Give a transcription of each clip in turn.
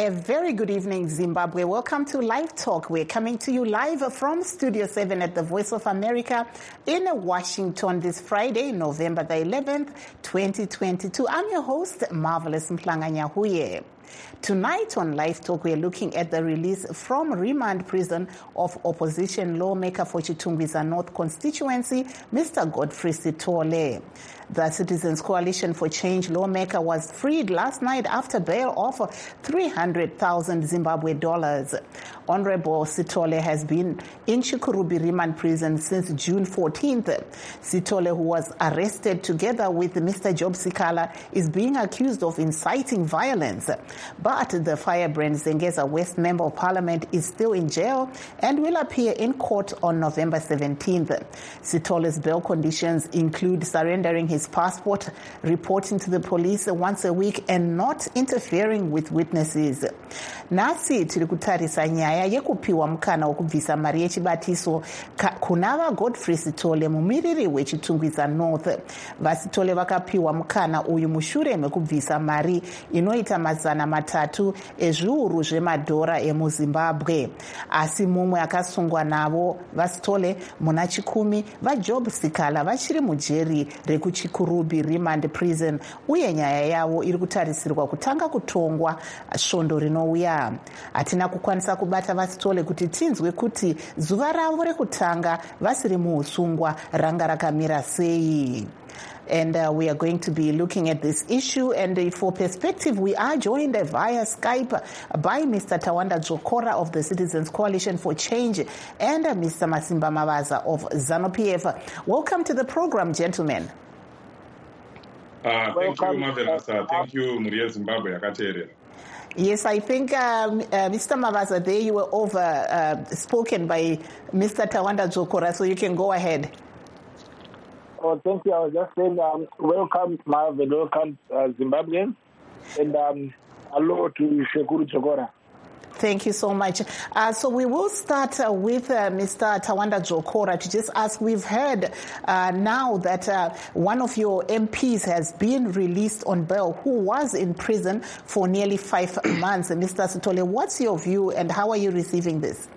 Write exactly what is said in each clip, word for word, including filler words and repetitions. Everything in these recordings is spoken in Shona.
A very good evening, Zimbabwe. Welcome to Live Talk. We're coming to you live from Studio seven at the Voice of America in Washington this Friday, November the eleventh, twenty twenty-two. I'm your host, Marvelous Mhlanga-Nyahuye. Tonight on Live Talk, we are looking at the release from remand prison of opposition lawmaker for Chitungwiza North constituency, Mister Godfrey Sithole. The Citizens Coalition for Change lawmaker was freed last night after bail of three hundred thousand Zimbabwe dollars. Honorable Sithole has been in Chikurubi remand prison since June fourteenth. Sithole, who was arrested together with Mister Job Sikala, is being accused of inciting violence. But the Firebrand Zengeza West Member of Parliament is still in jail and will appear in court on November seventeenth. Sithole's bail conditions include surrendering his passport, reporting to the police once a week, and not interfering with witnesses. Nasi tiri kutarisa nyaya yekupiwa mukana wokubvisa mari yechibatiso kunava Godfrey Sithole, mumiriri wechitungwiza North. VaSithole vakapiwa mukana uyu mushure mekubvisa mari inoita mazana matatu ezviuru zvemadhora emuZimbabwe. Asi mumwe akasungwa navo VaSithole muna chikumi vaJob Sikala vachiri mujeri rekuChikurubi remand prison, uye nyaya yavo iri kutarisirwa kutanga kutongwa svondo rinouya. Hatina kukwanisa kubata VaSithole kuti tinzwe kuti zuva ravo rekutanga vasiri muusungwa ranga rakamira sei. And uh, we are going to be looking at this issue. And uh, for perspective, we are joined via Skype by Mister Tawanda Dzokora of the Citizens Coalition for Change and uh, Mister Masimba Mavaza of ZANU-P F. Welcome to the program, gentlemen. Uh, thank you, Marvelous. Uh, thank you, Maria Zimbabwe Akatere. Yes, I think um, uh, Mister Mavaza, there you were over uh, spoken by Mister Tawanda Dzokora, so you can go ahead. Oh, thank you. I was just saying, um, welcome, Marvin, welcome, uh, Zimbabweans, and um, hello to Shekuru Dzokora. Thank you so much. Uh, so we will start uh, with uh, Mister Tawanda Dzokora to just ask, we've heard uh, now that uh, one of your M Ps has been released on bail who was in prison for nearly five months. Mister Sithole, what's your view and how are you receiving this?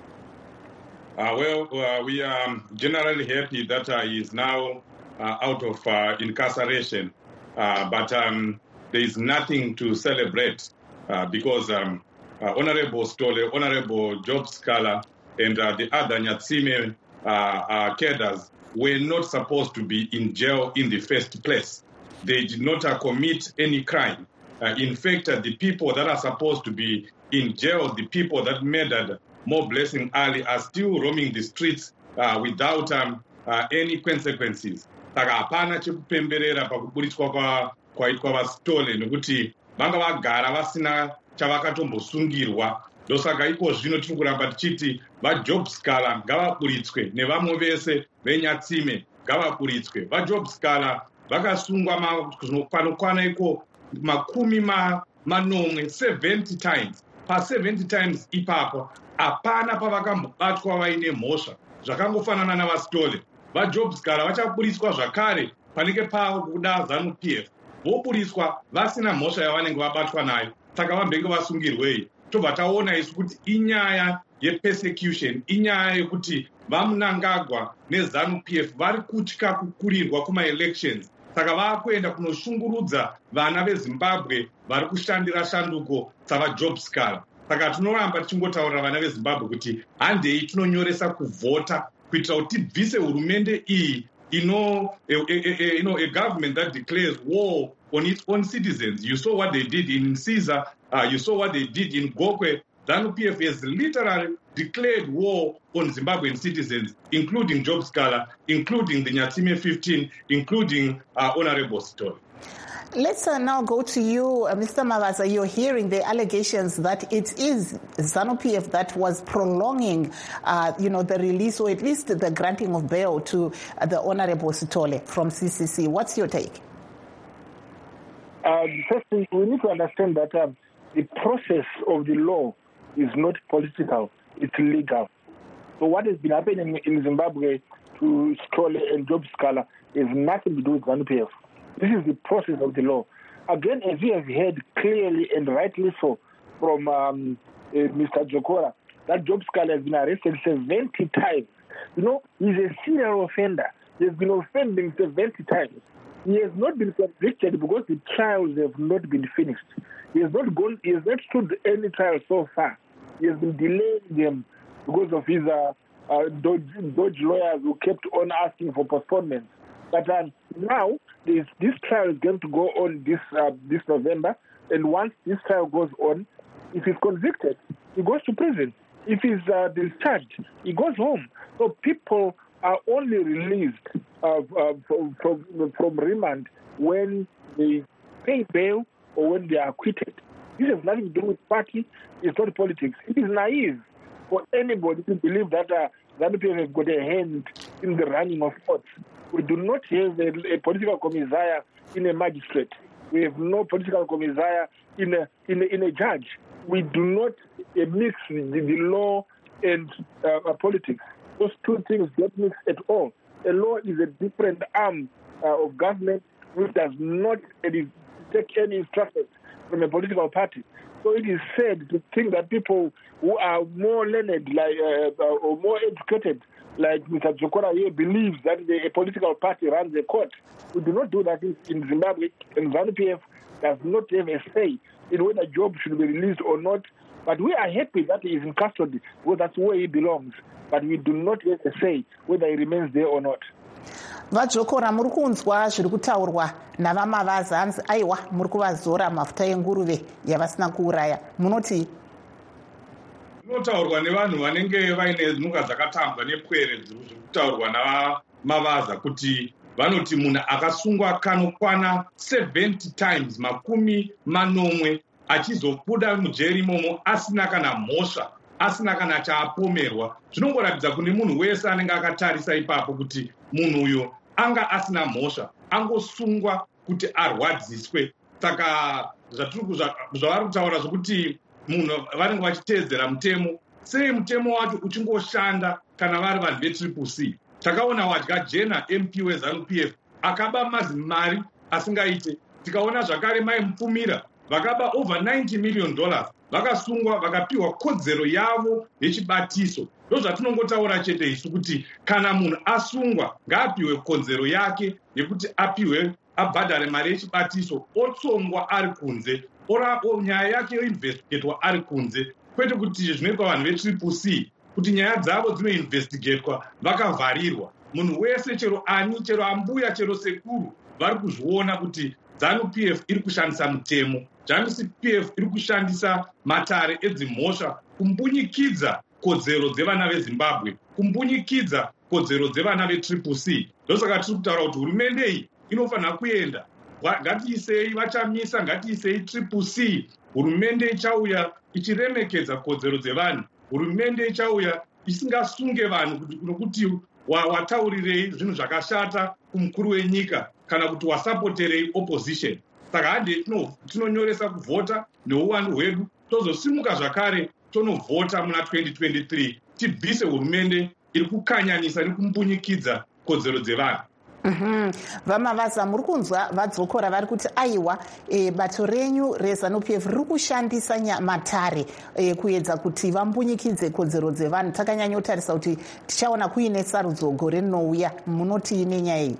Uh, well, uh, we are generally happy that uh, he is now uh, out of uh, incarceration, uh, but um, there is nothing to celebrate uh, because um, uh, Honorable Sithole, Honorable Job Sikala, and uh, the other Nyatsime uh, uh, cadres were not supposed to be in jail in the first place. They did not uh, commit any crime. Uh, in fact, uh, the people that are supposed to be in jail, the people that murdered More Blessing Ali, are still roaming the streets uh, without um, uh, any consequences. Saka hapana chekupemberera pakuburitswa kwaitwa VaSithole nekuti vanga vagara vasina chavakatombosungirwa. Ndosaka iko zvino tiri kuramba tichiti vaJob Sikala ngavaburitswe nevamwe vese veNyatsime ngavaburitswe. VaJob Sikala vakasungwa panokwana iko makumi manomwe seventy times. Pa seventy times ipapo hapana pavakambobatwa vaine mhosva zvakangofanana navaSithole. VaJob Sikala vachaburitswa zvakare panenge pavo kuda ZANU-P F, voburitswa vasina mhosva yavanenge vabatwa nayo, saka vambenge vasungirwei. Tobva taona isu kuti inyaya yepersecution, inyaya yekuti vaMnangagwa neZANU-P F vari kutya kukurirwa kuma-elections, saka vakuenda kunoshungurudza vana veZimbabwe vari kushandira shanduko dzavaJob Sikala. Saka tinoramba tichingotaurira vana veZimbabwe kuti handei tinonyoresa kuvhota kuitira kuti tibvise hurumende iyi ino a, a, a, you know, a government that declares war on its own citizens. You saw what they did in Caesar, uh, you saw what they did in Gokwe. ZANU-P F has literally declared war on Zimbabwean citizens, including Job Sikala, including the Nyatsime fifteen, including uh, Honorable Sithole. Let's uh, now go to you, uh, Mister Mavaza. You're hearing the allegations that it is ZANU-P F that was prolonging, uh, you know, the release or at least the granting of bail to uh, the Honorable Sithole from C C C. What's your take? Uh, first thing, we need to understand that uh, the process of the law is not political, it's legal. So what has been happening in Zimbabwe to Sithole and Job Sikala has nothing to do with ZANU-P F. This is the process of the law. Again, as you have heard clearly and rightly so, from um, uh, Mister Jokora, that Job Scully has been arrested seventy times. You know, he's a serial offender. He has been offending seventy times. He has not been convicted because the trials have not been finished. He has not gone. He has not stood any trial so far. He has been delaying them because of his uh, uh, Dodge, Dodge lawyers who kept on asking for postponement. But um, now this, this trial is going to go on this uh, this November, and once this trial goes on, if he's convicted, he goes to prison. If he's uh, discharged, he goes home. So people are only released uh, uh, from, from, from remand when they pay bail or when they are acquitted. This has nothing to do with party. It's not politics. It is naive for anybody to believe that uh, ZANU-P F have got a hand in the running of courts. We do not have a, a political commissariat in a magistrate. We have no political commissariat in a, in a, in a judge. We do not uh, mix the, the law and uh, politics. Those two things don't mix at all. A law is a different arm uh, of government which does not uh, take any instructions from a political party. So it is sad to think that people who are more learned like, uh, or more educated, like Mister Jokora here, believes that the, a political party runs a court. We do not do that in, in Zimbabwe, and ZANU-P F does not have a say in whether Job should be released or not. But we are happy that he is in custody, because that's where he belongs. But we do not have a say whether he remains there or not. vaJokora muri kunzwa zviri kutaurwa navamavaza anzi aiwa muri kuvazora mafuta enguruve yavasina kuuraya, munoti? Zvinotaurwa nevanhu vanenge vaine nhunga dzakatambwa nepwere zviri kutaurwa navamavaza kuti vanoti munhu akasungwa kanokwana seventy times makumi manomwe achizobuda mujeri imomo asina kana mhosva, asina kana chaapomerwa. Zvinongoratidza kune munhu wese anenge akatarisa ipapo kuti munhu uyo anga asina mhosva, angosungwa kuti arwadziswe. Saka zvavari kutaura zvokuti munhu vanenge vachiteedzera mutemo, sei mutemo wacho uchingoshanda kana vari vanhu vetriple C. Takaona wadya jena M P weZANU-P F akaba mazimari asingaite. Tikaona zvakare mai Mupfumira vakaba over ninety million dollars vakasungwa vakapiwa kodzero yavo yechibatiso. Ndozvatinongotaura chete isu kuti kana munhu asungwa ngaapiwe kodzero yake yekuti apiwe abhadhare mari yechibatiso, otsongwa ari kunze, orapo nyaya yake yoinvestigatwa ari kunze, kwete kuti zvinoitwa vanhu vetriple C kuti nyaya dzavo dzinoinvestigatwa vakavharirwa. Munhu wese, chero ani, chero ambuya, chero sekuru, vari kuzviona kuti ZANU-P F iri kushandisa mutemo. ZANU-P F iri kushandisa matare edzimhosva kumbunyikidza kodzero dzevana veZimbabwe, kumbunyikidza kodzero dzevana vetriple C. Ndosaka tiri kutaura kuti hurumende iyi inofanira kuenda. Ngatiisei vachamisa, ngatiisei triple C. Hurumende ichauya ichiremekedza kodzero dzevanhu. Hurumende ichauya isingasunge vanhu nokuti wataurirei zvinhu zvakashata kumukuru wenyika kana kuti wasapoterei opposition. Saka hande tinonyoresa kuvhota neuwandu hwedu, tozosimuka zvakare tonovhota muna twenty twenty-three tibvise hurumende iri kukanyanisa nekumbunyikidza kodzero dzevanhu. Mm-hmm. Vamavaza muri kunzwa vadzokora vari kuti aiwa e, bato renyu reZANU-P F riri kushandisa matare e, kuedza kuti vambunyikidze kodzero dzevanhu. Takanyanyotarisa kuti tichaona kuine sarudzo gore rinouya, munoti nenyaya iyi?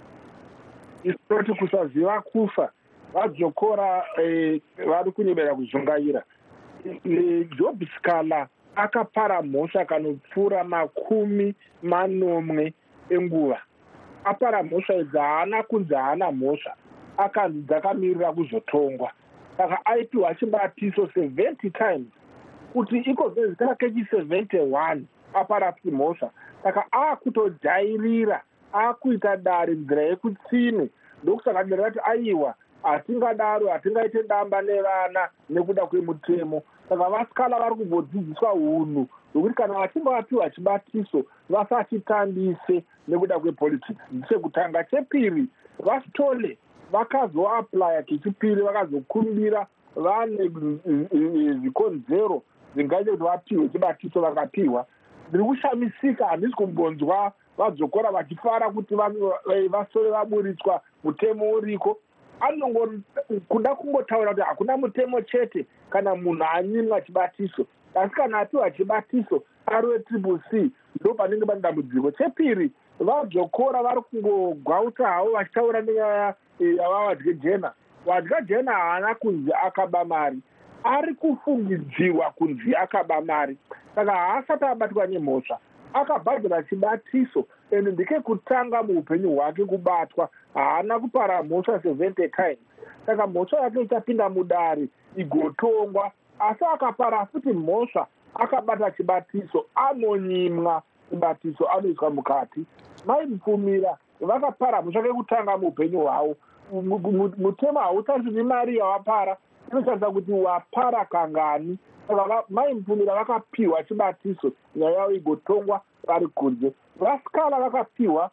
Isoti kusaziva kufa vadzokora e, vari kunyemera kuzvongaira. E, Job Scully akapara mhosva kanopfuura makumi manomwe enguva. Apara mhosva idzi haana kunzi haana mhosva, akanzi dzakamirira kuzotongwa. Saka aipiwa chibatiso seventy times kuti ikovhezi kake chi-seventy-one apara mhosva. Saka aakutojairira, aakuita dare nzira yekutsime. Ndokusaka ndirati aiwa hatingadaro, hatingaite damba nevana nekuda kwemutemo. Saka vasikala vari kumbodzidziswa unhu hwekuti kana vachinge vapiwa chibatiso vasachitambise nekuda kwepolitics. Sekutanga. Chepiri, vasitole vakazoaplya kechipiri, vakazokumbira vane zvikonzero zvingaite kuti vapiwe chibatiso vakapiwa. Ndiri kushamisika, handisi kumbonzwa vadzokora vachifara kuti vasore vaburitswa mutemo uriko. anongori kuda kungotaura kuti hakuna mutemo chete kana munhu anyimwa chibatiso, asi kana apiwa chibatiso ari wetriple c ndo panenge pane dambudziko. Chepiri, vadzokora vari kungogwauta havo vachitaura nenyaya yavawadye jena. Wadya jena haana kunzi akaba mari, ari kufungidziwa kunzi akaba mari, saka haasati abatwa nemhosva. Akabhadhira chibatiso ende ndike kutanga muupenyu hwake kubatwa, haana kupara mhosva seventy times. Saka mhosva yake ichapinda mudare igotongwa, asi akapara futi mhosva akabata chibatiso anonyimwa chibatiso, anoiswa mukati. Maimupfumira vakapara mhosva kekutanga muupenyu hwavo. Mutemo hautasvini mari yawapara, inoshandisa kuti wapara kangani. Saka maimupfumira vakapiwa chibatiso, nyaya yavo igotongwa vari kunze. Vasikala vakapiwa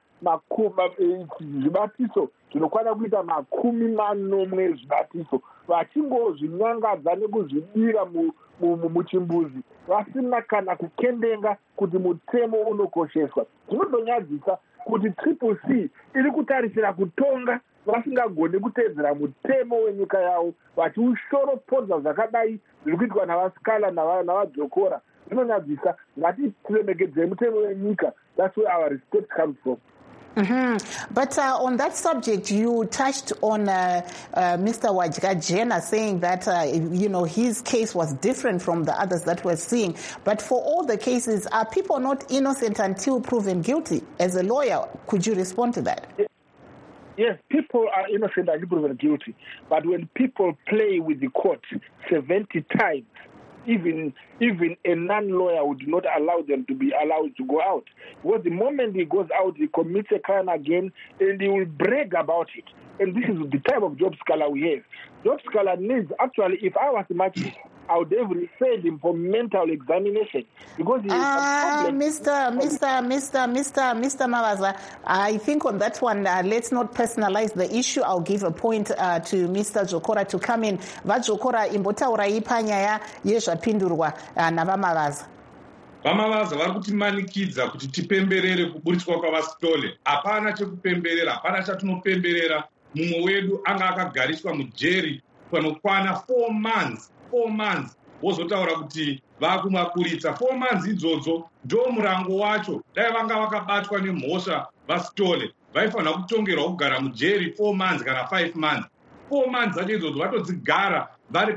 zvibatiso zvinokwana kuita makumi manomwe zvibatiso, vachingozvinyangadza nekuzvidira muchimbuzi vasina kana kukendenga kuti mutemo unokosheswa. Zvinotonyadzisa kuti triple c iri kutarisira kutonga vasingagoni kuteedzera mutemo wenyika yavo, vachiushoropodza zvakadai zviri kuitwa navasikala navadzokora. Zvinonyadzisa. Ngatiremekedzei mutemo wenyika. That's where our respect comes from. Mm-hmm. But uh, on that subject, you touched on uh, uh, Mister Wadya Jena saying that, uh, you know, his case was different from the others that we're seeing. But for all the cases, are people not innocent until proven guilty? As a lawyer, could you respond to that? Yes, people are innocent until proven guilty. But when people play with the court seventy times, even even a non-lawyer would not allow them to be allowed to go out. Because the moment he goes out, he commits a crime again, and he will brag about it. And this is the type of job scholar we have. Job scholar needs, actually, if I was Machi, I would have referred him for mental examination. Because he uh, a Mister Mister Mister Mister Mister Mavaza, I think on that one, uh, let's not personalize the issue. I'll give a point uh, to Mister Jokora to come in. Vajokora imbotaura ipanyaya yezvapindurwa navamavaza. Vamavaza vari kutimanikidza kuti tipemberere kuburitswa kwavasitole. Hapana chekupemberera, hapana chatinopemberera. Mumwe wedu anga akagariswa mujeri panokwana four months. four months wozotaura kuti vakumakuritsa. four months idzodzo ndo murango wacho. Dai vanga vakabatwa nemhosva vasitole, vaifanira kutongerwa kugara mujeri four months kana five months. four months dzacho idzodzo vatodzigara vari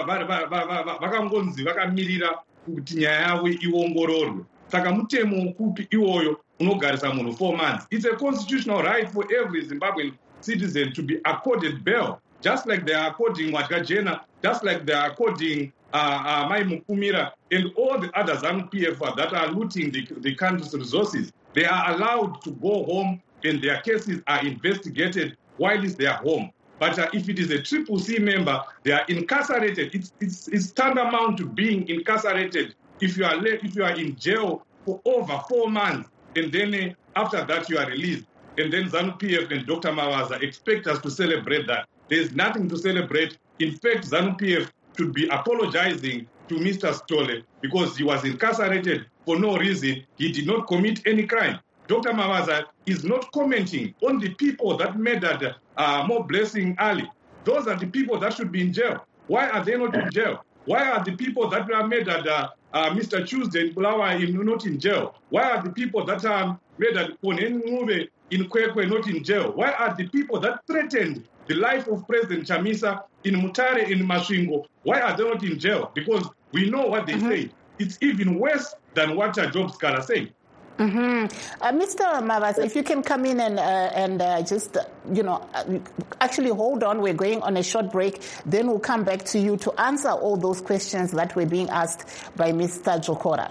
vakangonzi vakamirira kuti nyaya yavo iongororwe. Saka mutemo ukupi iwoyo unogarisa munhu four months. It's a constitutional right for every Zimbabwean citizen to be accorded bail, just like they are according Wadya Jena, just like they are according uh, uh, Mai Mupumira and all the other ZANU P F that are looting the, the country's resources. They are allowed to go home and their cases are investigated while they are home. But uh, if it is a triple C member, they are incarcerated. It's, it's, it's tantamount to being incarcerated if you are le- if you are in jail for over four months and then uh, after that you are released. And then ZANU P F and Doctor Mavaza expect us to celebrate that. There is nothing to celebrate. In fact, ZANU P F should be apologizing to Mister Stole because he was incarcerated for no reason. He did not commit any crime. Doctor Mavaza is not commenting on the people that murdered uh, Mo Blessing Ali. Those are the people that should be in jail. Why are they not in jail? Why are the people that were murdered uh, uh, Mister Tuesday Bulawa not in jail? Why are the people that are murdered Ponen Mube in Kwekwe not in jail? Why are the people that threatened the life of President Chamisa in Mutare in Masvingo, why are they not in jail? Because we know what they mm-hmm. say. It's even worse than what a job scholar say. Mm-hmm. Uh, Mister Mavaza, if you can come in and uh, and uh, just, uh, you know, uh, actually hold on. We're going on a short break. Then we'll come back to you to answer all those questions that were being asked by Mister Jokora.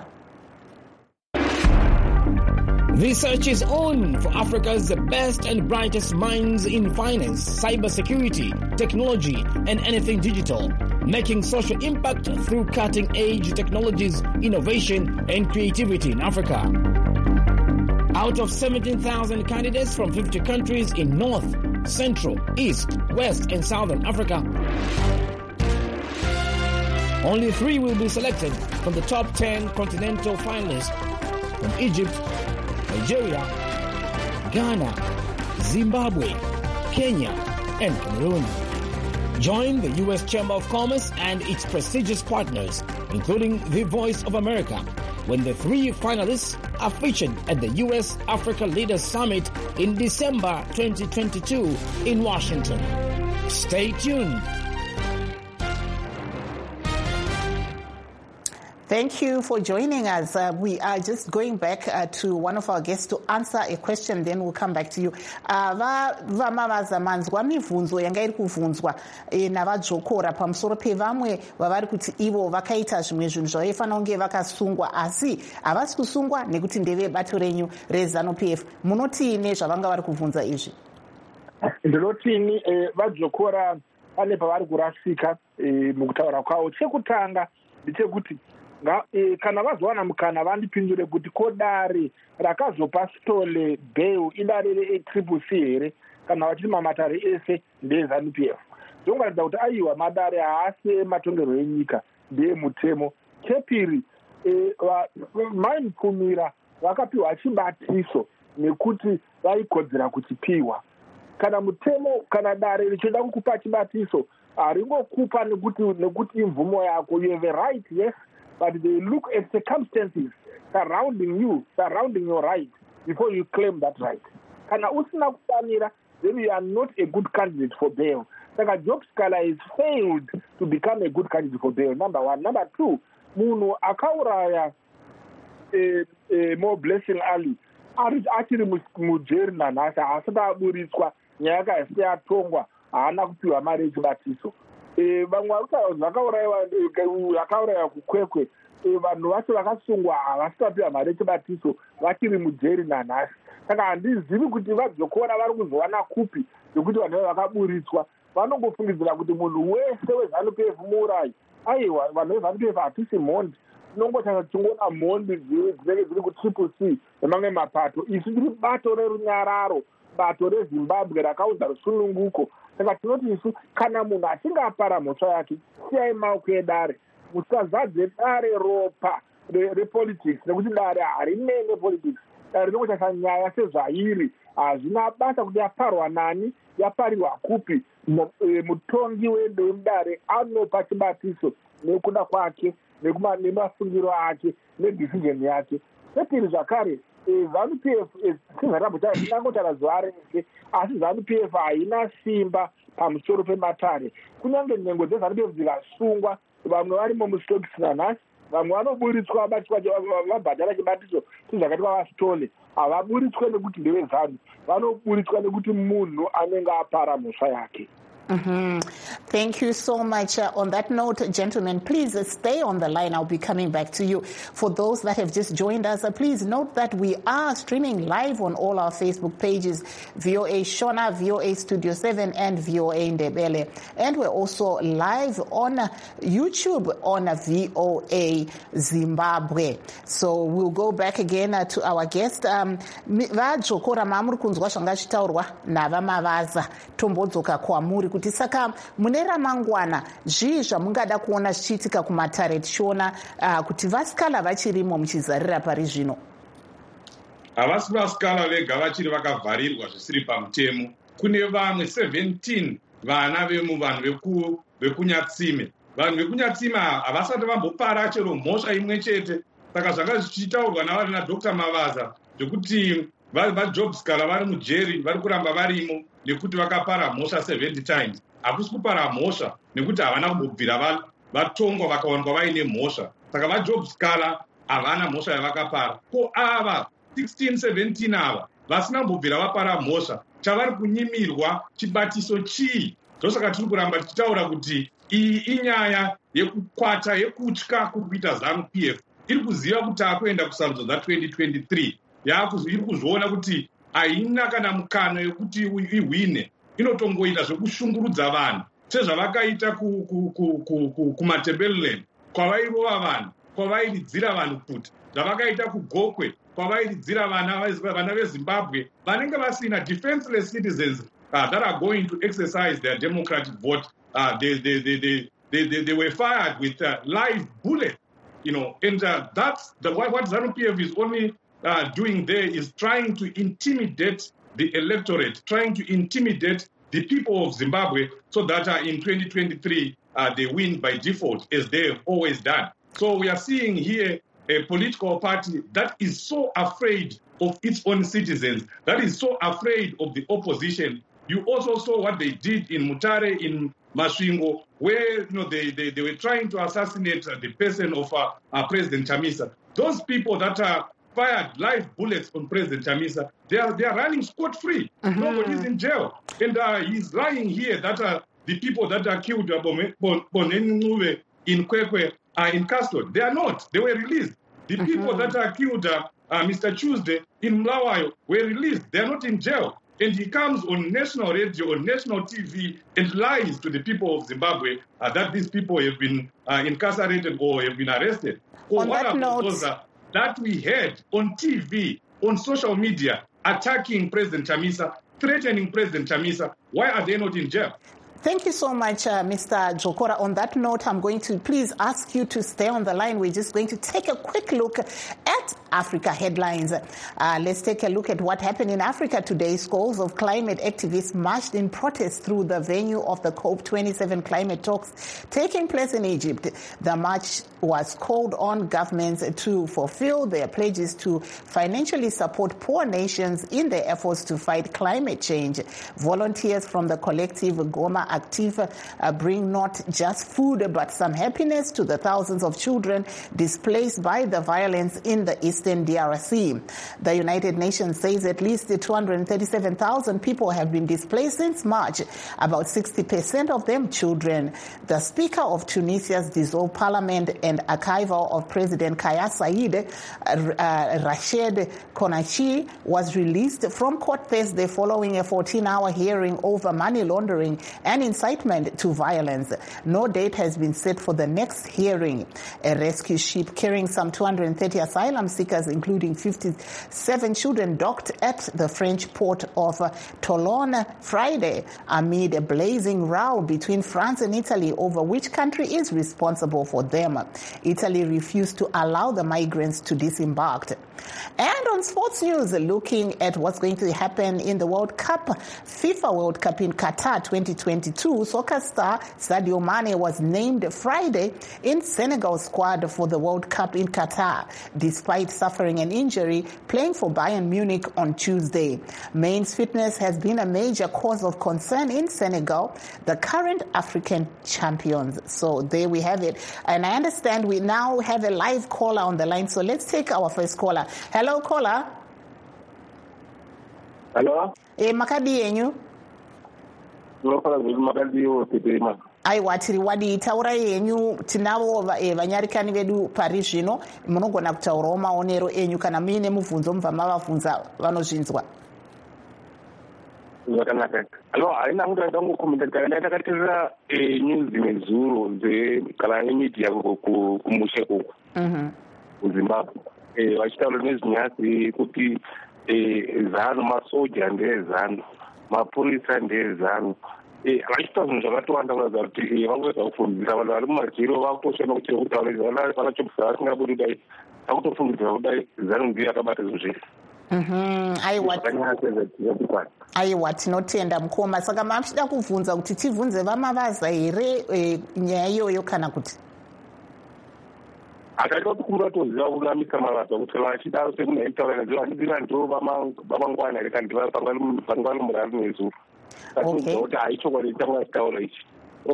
Research is on for Africa's best and brightest minds in finance, cybersecurity, technology, and anything digital, making social impact through cutting-edge technologies, innovation, and creativity in Africa. Out of seventeen thousand candidates from fifty countries in North, Central, East, West, and Southern Africa, only three will be selected from the top ten continental finalists from Egypt, Nigeria, Ghana, Zimbabwe, Kenya, and Cameroon. Join the U S Chamber of Commerce and its prestigious partners, including the Voice of America, when the three finalists are featured at the U S Africa Leaders Summit in December twenty twenty-two in Washington. Stay tuned. Thank you for joining us. Uh, we are just going back uh, to one of our guests to answer a question, then we'll come back to you. Vamavaza manzwa mibvunzo yanga iri kuvunzwa navadzokora pamusoro pevamwe vavari kuti ivo vakaita zvimwe zvinhu zvavaifanira kunge vakasungwa asi havasi kusungwa nekuti ndevebato renyu reZANU P F. Munotiine zvavanga vari kuvhunza izvi? Ndinotini vadzokora pane pavari kurasika mukutaura kwavo. Chekutanga ndechekuti kana vazowana mukana vandipindure kuti kodare rakazopa Stole bail idare re-triple C here kana vachiti mamatare ese ndeZANU P F. Ndongaridza kuti aiwa madare haasi matongerwo enyika ndeemutemo. Chepiri maimupfumira vakapiwa chibatiso nekuti vaikodzera kuchipiwa. Kana mutemo kana dare richoda kukupa chibatiso haringokupa nekuti nekuti imvumo yako. You have a right, yes, but they look at circumstances surrounding you, surrounding your right before you claim that right. Kana usina kufanira, then you are not a good candidate for bail. Saka Job Scala has failed to become a good candidate for bail, number one. Number two, munhu akauraya eh, eh, Mo Blessing Ali achiri mujeri nanhasi haasati aburitswa nyaya yake yatongwa haana kupiwa mari yechibatiso. Vamwe vakaurayiwa vakaurayiwa kukwekwe vanhu vacho vakasungwa havasi vapiwa mari yechibatiso vachiri mujeri nanhasi. Saka handizivi kuti vadzokora vari kuzowana kupi zvokuti vanhu vavo vakaburitswa. Vanongofungidzira kuti munhu wese weZANU P F muurayi. Aiwa, vanhu veZANU P F hatisi mhondi. Tinongotanga tichingona mhondi dzinenge dziri kutriple C nemamwe mapato. Isu tiri bato rerunyararo, bato reZimbabwe rakaudza rusununguko. Saka tinoti isu kana munhu achinge apara mhosva yake, siyai maoko edare. Musazadze dare ropa repolitics nekuti dare harinene politics. Dare rinongotarisa nyaya sezvairi. Hazvina basa kuti yaparwa nani, yaparirwa kupi. Mutongi wemudare anopa chibatiso nekuda kwake nemafungiro ake nedecision yake. Chepiri zvakare, ZANU P F sizvatambotaura ndinangotara zuva rese, asi ZANU P F haina simba pamusoro pematare. Kunyange nhengo dzeZANU P F dzikasungwa, vamwe varimo mustokisi nanhasi, vamwe vanoburitswa vabhadhara chibatiso chezvakati vavastole. Havaburitswe nekuti ndeveZANU, vanoburitswa nekuti munhu anenge apara mhosva yake. Mm-hmm. Thank you so much. Uh, on that note, gentlemen, please uh, stay on the line. I'll be coming back to you. For those that have just joined us, uh, please note that we are streaming live on all our Facebook pages, V O A Shona, V O A Studio seven, and V O A Ndebele. And we're also live on uh, YouTube on uh, V O A Zimbabwe. So we'll go back again uh, to our guest. Um, vadzokora mamuri kunzwa zvanga zvitaurwa navamavaza tombodzoka kwamuri kuti saka mune ramangwana zvii zvamungada kuona zvichiitika kumatare tichiona uh, kuti vasikala vachirimo muchizarira pari zvino? Havasi vasikala vega vachiri vakavharirwa zvisiri pamutemo. Kune vamwe seventeen vana vemuvanhu vekunyatsime. Vanhu vekunyatsime havasati vambopara chero mhosva imwe chete. Saka zvanga zvichitaurwa navari naDr Mavaza zvekuti vaJob Scala vari mujeri vari kuramba varimo nekuti vakapara mhosva seventy times. Hakusi kupara mhosva nekuti havana kumbobvira vatongwa vakawanikwa vaine mhosva. Saka vaJob Scala havana mhosva yavakapara. Ko ava sixteen seventeen ava vasina kumbobvira vapara mhosva, chavari kunyimirwa chibatiso chii? Ndosaka tiri kuramba tichitaura kuti iyi inyaya yekukwata yekutya kuri kuita ZANU P F. Iri kuziva kuti akuenda kusarudzo dza20 twenty-three. Iri kuzviona kuti haina kana mukano yekuti ihwine, inotongoita zvekushungurudza vanhu sezvavakaita kumaTebeleland kwavairova vanhu, kwavairidzira vanhu kuti, zvavakaita kugokwe kwavairidzira vana veZimbabwe vanenge vasina defenseless citizens uh, that are going to exercise their democratic vote. Uh, they, they, they, they, they, they, they were fired with uh, live bullets, you know, and uh, that's the, what, what ZANU P F is only uh, doing there is trying to intimidate the electorate, trying to intimidate the people of Zimbabwe so that uh, in twenty twenty-three uh, they win by default, as they have always done. So we are seeing here a political party that is so afraid of its own citizens, that is so afraid of the opposition. You also saw what they did in Mutare, in Masvingo, where you know they, they, they were trying to assassinate uh, the person of uh, uh, President Chamisa. Those people that are fired live bullets on President Chamisa, they are they are running scot-free. Mm-hmm. Nobody's in jail. And uh, he's lying here that uh, the people that are killed uh, Boneni in Kwekwe are in custody. They are not. They were released. The mm-hmm. people that are killed, uh, uh, Mister Tuesday in Mlawayo, were released. They are not in jail. And he comes on national radio, on national T V, and lies to the people of Zimbabwe uh, that these people have been uh, incarcerated or have been arrested. Or on what that note, those, uh, that we heard on T V, on social media, attacking President Chamisa, threatening President Chamisa. Why are they not in jail? Thank you so much, uh, Mister Jokora. On that note, I'm going to please ask you to stay on the line. We're just going to take a quick look at Africa headlines. Uh, let's take a look at what happened in Africa today. Scores of climate activists marched in protest through the venue of the COP twenty-seven climate talks taking place in Egypt. The march was called on governments to fulfill their pledges to financially support poor nations in their efforts to fight climate change. Volunteers from the collective Goma Active uh, bring not just food but some happiness to the thousands of children displaced by the violence in the eastern D R C. The United Nations says at least two hundred thirty-seven thousand people have been displaced since March, about sixty percent of them children. The Speaker of Tunisia's dissolved parliament and archival of President Kais Saied, uh, uh, Rached Konachi, was released from court Thursday following a fourteen-hour hearing over money laundering and incitement to violence. No date has been set for the next hearing. A rescue ship carrying some two hundred thirty asylum seekers, including fifty-seven children, docked at the French port of Toulon Friday amid a blazing row between France and Italy over which country is responsible for them. Italy refused to allow the migrants to disembark. And on sports news, looking at what's going to happen in the World Cup, FIFA World Cup in Qatar twenty twenty-two, soccer star Sadio Mane was named Friday in Senegal's squad for the World Cup in Qatar, despite suffering an injury playing for Bayern Munich on Tuesday. Mane's fitness has been a major cause of concern in Senegal, the current African champions. So there we have it. And I understand we now have a live caller on the line, so let's take our first caller. Hello, caller. Hello. Eh, makadi yenyu. Aiwa, tiri wadi taura yenyu tinavo vanyarikani vedu pari zvino munogona kutaurawo maonero enyu kana muine mubvunzo mubva mavabvunza vanozvinzwa. Zvakanaka. Alo, haina kuti ndangokomenta kana ndakateerera news nezuro dzekala nemedia kumushe uku. Mhm. kuZimbabwe. Eh vachitaura nezvinyasi kuti eh zano masoja ndezano, mapurisa ndezano. Eh vachitaura zvinhu zvakatowanda kuratidza kuti vangoedza kufundzira vanhu vari mumajiro vakutoshanda kuti kutaura vanachopisa vasingabudi kudai vakutofungidzira kudai zano ndiyo yakabata zvinhu zvese. Mhm. Aiwa. Aiwa tinotenda mukoma. Saka machida kubvunza kuti tibvunze vamavaza here nyaya iyoyo kana kuti akaita kuti toziva kunamisa mavaza kuti vachidaro sekunaitaura nezvo vachidira ndo vamangwana here kandi pangwari murari nezuro. Saka kuti haichokwadi chitanga achitaura ichi.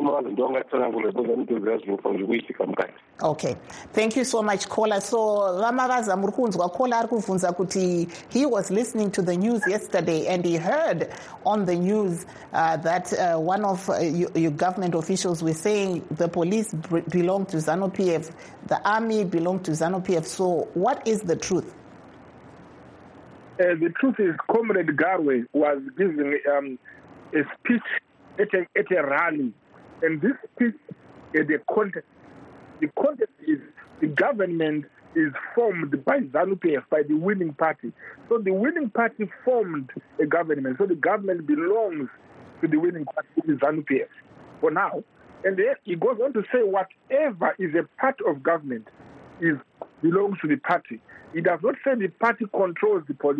Okay, thank you so much, caller. So Vamavaza Murkunzwa caller ari kubvunza kuti he was listening to the news yesterday and he heard on the news uh, that uh, one of uh, your, your government officials were saying the police b- belong to ZANU-P F, the army belong to ZANU-P F. So what is the truth? Uh, the truth is Comrade Garwe was giving um, a speech at a, at a rally. And this speech is the context. The context is the government is formed by ZANU-P F, by the winning party. So the winning party formed a government. So the government belongs to the winning party, which is ZANU-P F, for now. And then he goes on to say whatever is a part of government is belongs to the party. He does not say the party controls the police.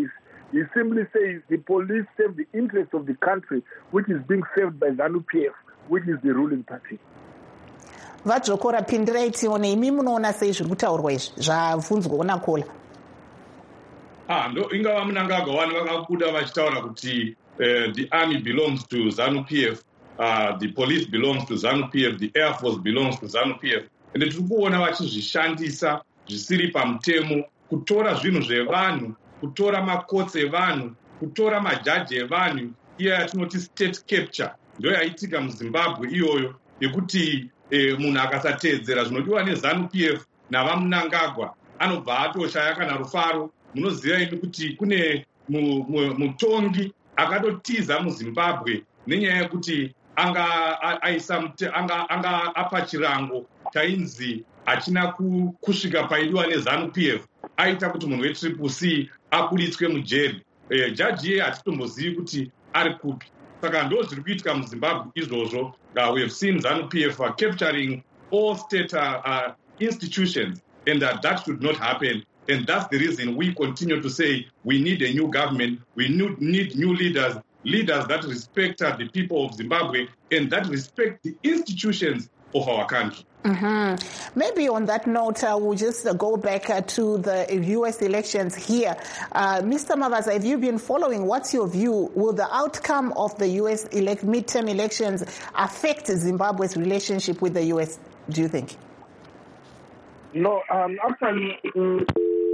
He simply says the police serve the interests of the country, which is being served by ZANU-P F, which is the ruling party. vaJokora pindirai tione imi munoona sei zviri kutaurwa izvi zvabvunzwa naKola? Ah, ndo ingava Mnangagwa vanhu vakabuda vachitaura kuti uh, the army belongs to ZANU-P F, uh, the police belongs to ZANU-P F, the air force belongs to ZANU-P F. Ende tiri kuona vachizvishandisa zvisiri pamutemo, kutora zvinhu zvevanhu, kutora makotsi evanhu, kutora majaji evanhu, iya yatinoti state capture. Ndo yaitika muZimbabwe iyoyo yekuti eh, munhu akasateedzera zvinodiwa neZANU-P F navaMnangagwa anobva atoshaya kana rufaro. Munoziva imi kuti kune mutongi akatotiza muZimbabwe nenyaya yekuti anga aisa anga anga apa chirango chainzi achina kusvika paidiwa neZANU-P F, aita kuti munhu wetriple C akuritswe mujeri. Eh, jaji iye hatitombozivi kuti ari kupi. Saka ndo zviri kuitika muZimbabwe izvozvo. Uh, we have seen ZANU-P F uh, capturing all state uh, uh, institutions, and uh, that should not happen. And that's the reason we continue to say we need a new government, we need new leaders, leaders that respect uh, the people of Zimbabwe and that respect the institutions of our country. Mm-hmm. Maybe on that note, uh, we'll just uh, go back uh, to the U S elections here. Uh, Mister Mavaza, have you been following? What's your view? Will the outcome of the U S elect- midterm elections affect Zimbabwe's relationship with the U S, do you think? No, um, actually... Um,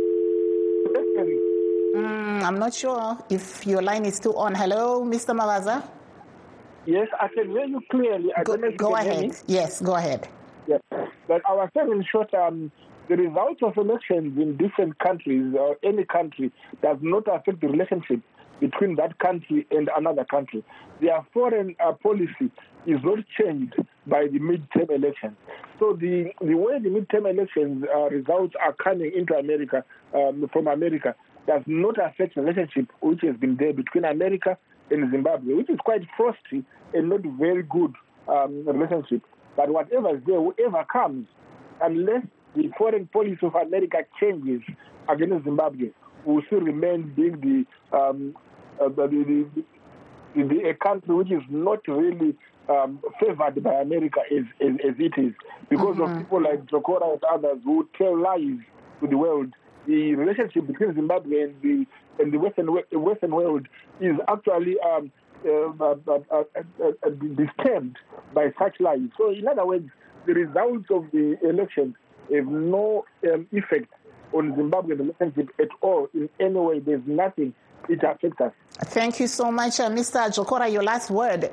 mm, I'm not sure if your line is still on. Hello, Mister Mavaza? Yes, I can hear you clearly. I go don't know if go you can ahead. Hear me. Yes, go ahead. Yes. But I was saying in short, um, the results of elections in different countries or any country does not affect the relationship between that country and another country. Their foreign uh, policy is not changed by the midterm elections. So the, the way the midterm elections uh, results are coming into America, um, from America, does not affect the relationship which has been there between America and Zimbabwe, which is quite frosty and not very good um, relationship. But whatever is there, whoever comes, unless the foreign policy of America changes against Zimbabwe, will still remain being the, um, uh, the, the, the, the a country which is not really um, favored by America as, as, as it is. Because mm-hmm. of people like Jokora and others who tell lies to the world, the relationship between Zimbabwe and the and the Western Western world is actually um, uh, uh, uh, uh, uh, uh, disturbed by such lies. So, in other words, the results of the election have no um, effect on Zimbabwe's relationship at all in any way. There's nothing it affects us. Thank you so much, uh, Mister Jokora. Your last word.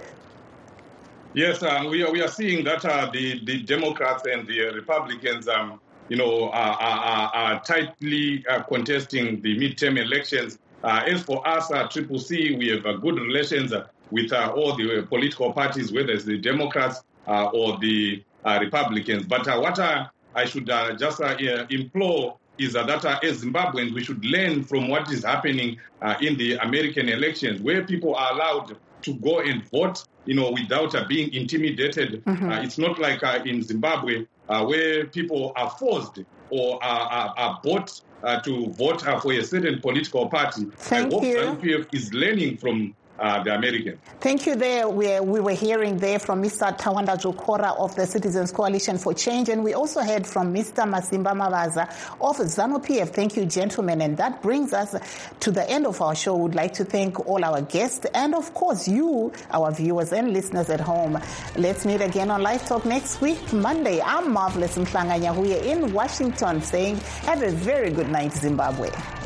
Yes, uh, we are we are seeing that uh, the the Democrats and the Republicans, um, you know, are, are, are tightly uh, contesting the midterm elections. Uh, as for us, uh, Triple C, we have uh, good relations uh, with uh, all the uh, political parties, whether it's the Democrats uh, or the uh, Republicans. But uh, what uh, I should uh, just uh, implore is uh, that uh, as Zimbabweans, we should learn from what is happening uh, in the American elections, where people are allowed to go and vote, you know, without uh, being intimidated. Mm-hmm. Uh, it's not like uh, in Zimbabwe, uh, where people are forced or are, are, are bought uh, to vote uh, for a certain political party. Thank I hope you. ZANU-P F is learning from Uh, the Americans. Thank you. There we, we were hearing there from Mister Tawanda Jokora of the Citizens Coalition for Change, and we also heard from Mister Masimba Mavaza of ZANU-P F. Thank you, gentlemen. And that brings us to the end of our show. We'd like to thank all our guests and, of course, you, our viewers and listeners at home. Let's meet again on Live Talk next week, Monday. I'm Marvelous Mhlanga Nyahuye in Washington saying have a very good night, Zimbabwe.